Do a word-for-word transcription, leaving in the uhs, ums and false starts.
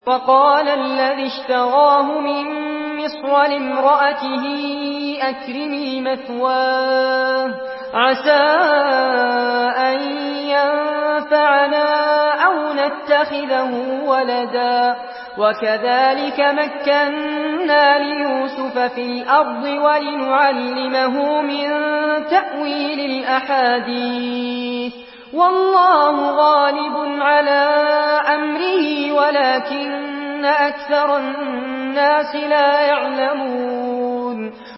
وقال الذي اشتراه من مصر لامرأته أكرمي مثواه عسى أن ينفعنا أو نتخذه ولدا وكذلك مكنا ليوسف في الأرض ولنعلمه من تأويل الأحاديث والله غالب على أمره ولكن أكثر الناس لا يعلمون